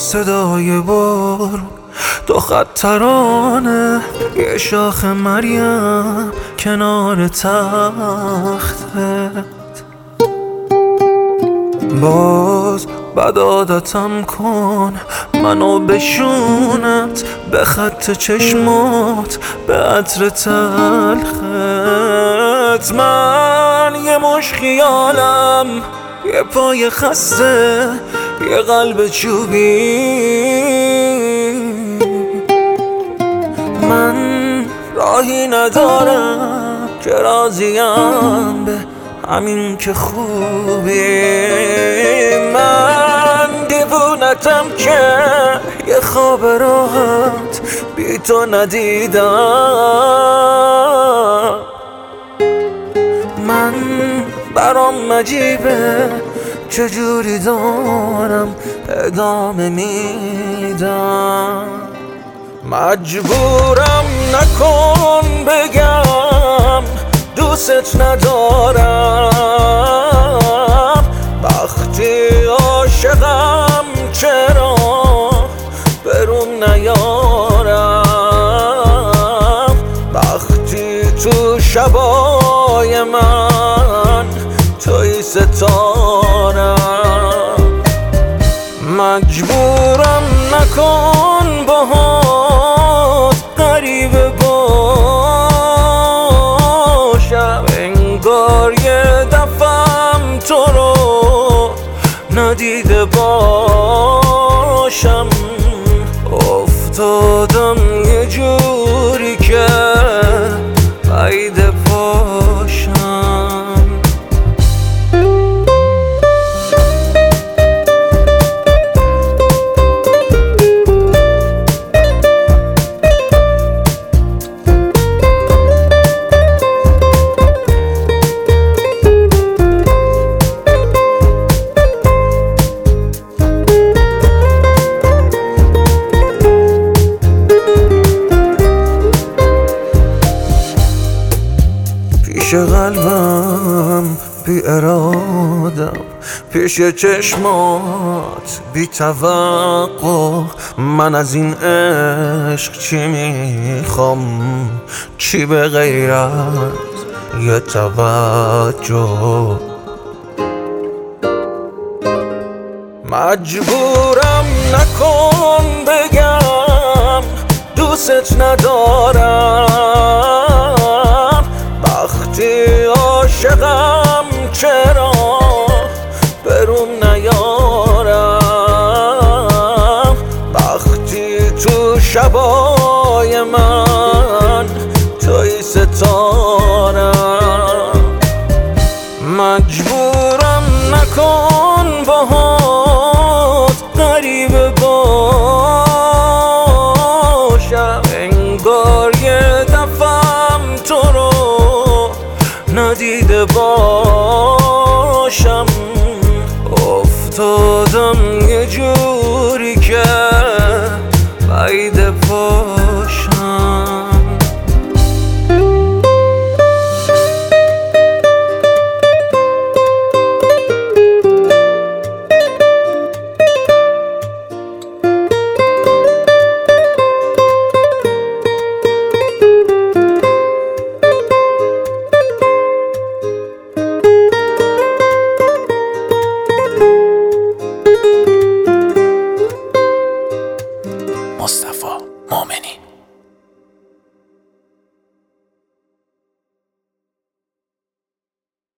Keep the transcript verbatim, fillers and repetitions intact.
صدای بارون دو خط ترانه، یه شاخ مریم کنار تختت. باز بد عادتم کن منو بشونت به خط چشمات، به عطر تلخت. من یه مش خیالم، یه پای خسته، یه قلب چوبی. من راهی ندارم که راضیم به همین که خوبی. من دیوونتم که یه خواب راحت بی تو ندیدم. من برام عجیبه چجوری دارم ادامه میدم. مجبورم نکن بگم دوست ندارم. وقتی عاشقم چرا برون نیارم؟ وقتی تو شبای من توی ستارم. مجبورم نکن باهات غریبه باشم، انگار یه دفعم تو رو ندیده باشم. افتادم یه جوری که بعید باشم. پیش قلبم بی ارادم، پیش چشمات بی توقع. من از این عشق چی میخوام؟ چی به غیر از یه توجه؟ مجبورم نکن بگم دوست ندارم. وقتی عاشقم چرا برون نیارم؟ وقتی تو شبای من توی ستارم. مجبورم نکن باهات غریبه باشم، انگار یه دفعم تو رو ندیده باشم. افتادم یه جوری که بعید باشم. مستقیم